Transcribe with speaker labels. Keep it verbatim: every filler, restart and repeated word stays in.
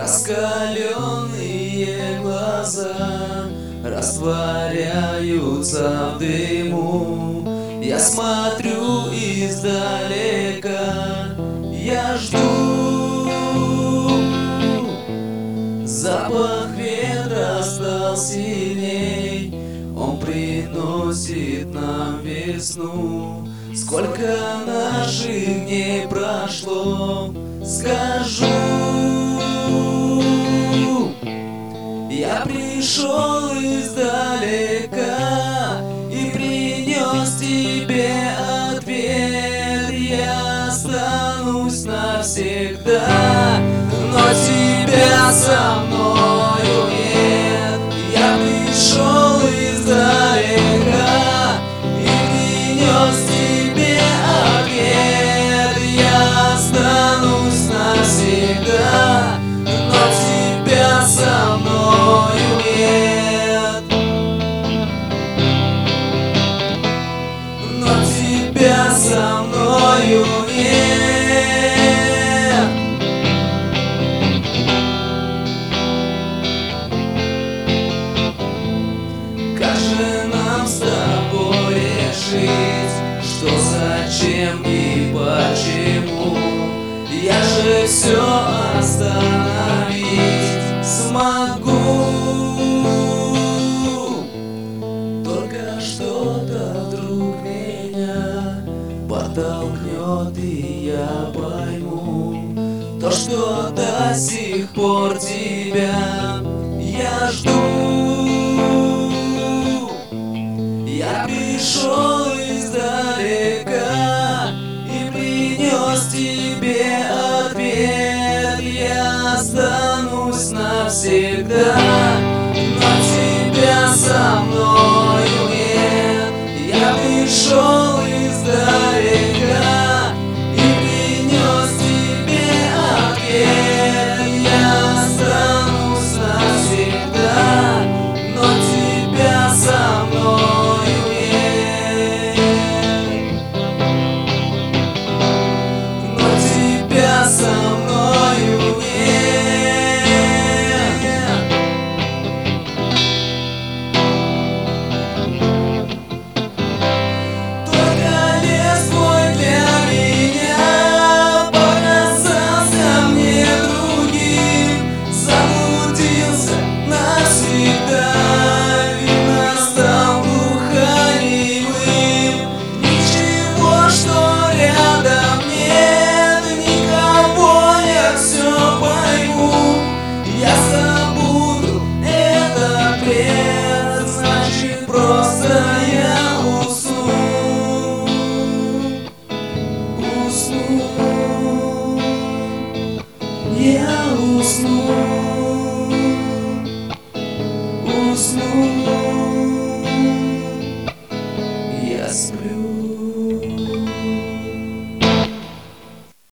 Speaker 1: Раскаленные глаза растворяются в дыму. Я смотрю издалека, я жду. Запах ветра стал сильней, он приносит нам весну. Сколько наших дней прошло, скажу. Я пришел издалека и принес тебе ответ. Я останусь навсегда, но тебя со мною нет. Я пришел издалека и принес тебе ответ. Я останусь навсегда, но тебя со мною нет. Но тебя со мною нет. Как же нам с тобой решить, что, зачем и почему? Я же все остановить смогу. Только что-то вдруг меня подтолкнет, и я пойму то, что до сих пор тебя я жду. Я пришел издалека и принес тебе ответ. Я останусь навсегда,